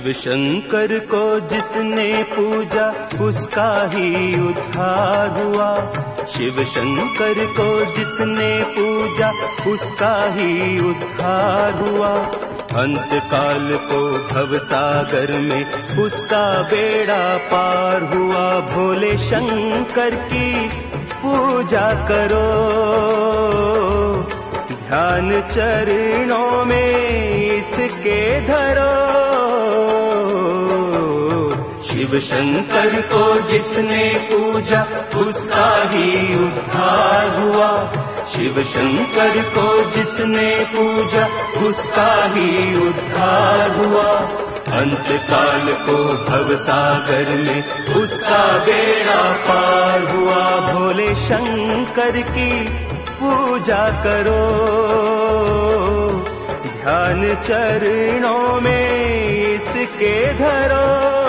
शिव शंकर को जिसने पूजा उसका ही उद्धार हुआ। शिव शंकर को जिसने पूजा उसका ही उद्धार हुआ। अंत काल को भव सागर में उसका बेड़ा पार हुआ। भोले शंकर की पूजा करो, ध्यान चरणों में इसके धरो। शिव शंकर को जिसने पूजा उसका ही उद्धार हुआ। शिव शंकर को जिसने पूजा उसका ही उद्धार हुआ। अंत काल को भव सागर में उसका बेड़ा पार हुआ। भोले शंकर की पूजा करो, ध्यान चरणों में इसके धरो।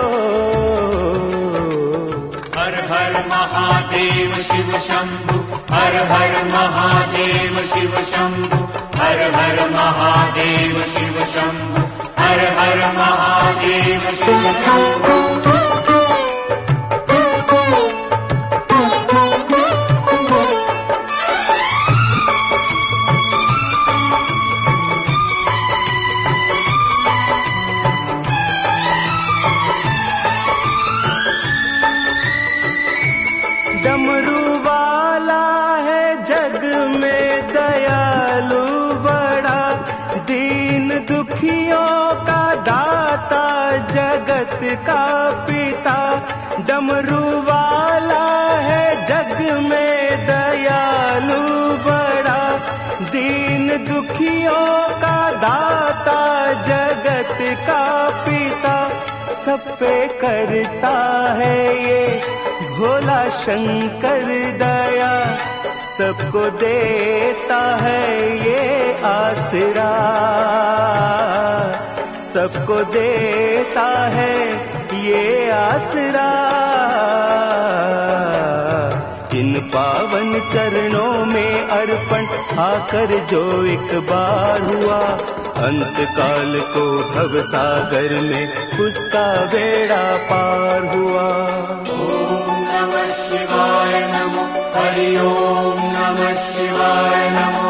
हर हर महादेव शिव शंभु, हर हर महादेव शिव शंभु, हर हर महादेव शिव शंभु, हर हर महादेव शिव शंभु। डमरू वाला है जग में दयालु बड़ा, दीन दुखियों का दाता जगत का पिता। डमरू वाला है जग में दयालु बड़ा, दीन दुखियों का दाता जगत का पिता। सब पे करता है ये भोला शंकर दया, सबको देता है ये आसरा। सबको देता है ये आसरा। इन पावन चरणों में अर्पण आकर जो एक बार हुआ। अंत काल को भव सागर में उसका बेड़ा पार हुआ। ओम नमः शिवाय नमो, हरि ओम नमः शिवाय नमो।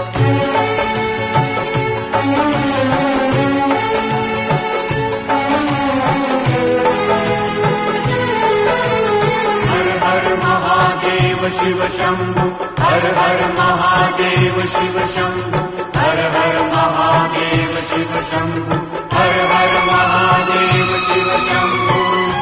हर हर महादेव शिव शंभु, हर हर महादेव शिव शंभु, हर हर महादेव शिव शंभु, हर हर महादेव शिव शंभु।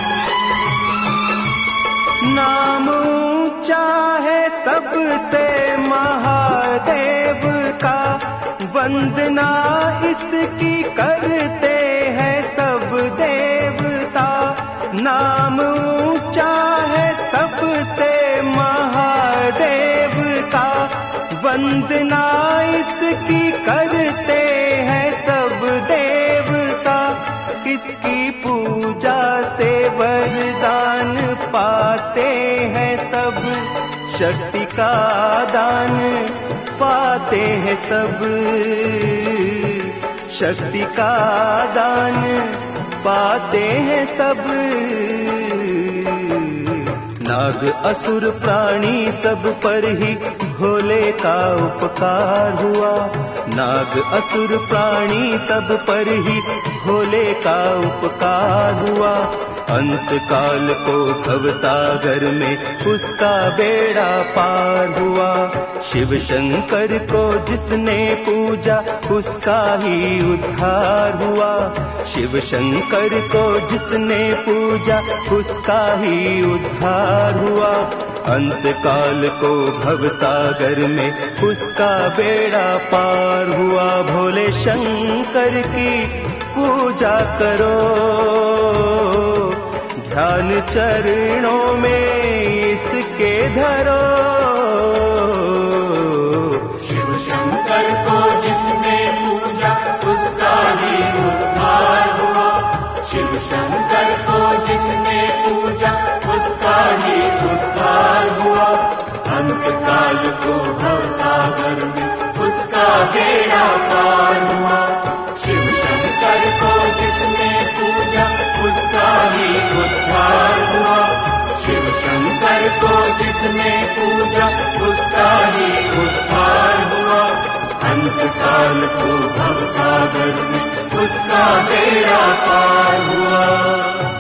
नाम ऊंचा है सबसे महादेव का, वंदना इसकी करते हैं सब देवता। नाम ऊंचा है सबसे महादेव का, वंदना इसकी करते हैं सब देवता। इसकी पूजा से वरदान पाते हैं सब, शक्ति का दान पाते हैं सब। शक्ति का दान पाते हैं सब। नाग असुर प्राणी सब पर ही भोले का उपकार हुआ। नाग असुर प्राणी सब पर ही भोले का उपकार हुआ। अंत काल को भव सागर में उसका बेड़ा पार हुआ। शिव शंकर को जिसने पूजा उसका ही उद्धार हुआ। शिव शंकर को जिसने पूजा उसका ही उद्धार हुआ। अंत काल को भव सागर में उसका बेड़ा पार हुआ। भोले शंकर की पूजा करो, ध्यान चरणों में इसके धरो। शिव शंकर को जिसने पूजा उसका ही उद्धार हुआ। शिव शंकर को जिसने पूजा उसका ही उद्धार हुआ। अंत काल को भव सागर में उसका बेड़ा पार हुआ। शिव शंकर को जिसने पूजा जिसने पूजा उसका ही उद्धार हुआ। अंत काल को भवसागर में उसका बेड़ा पार हुआ।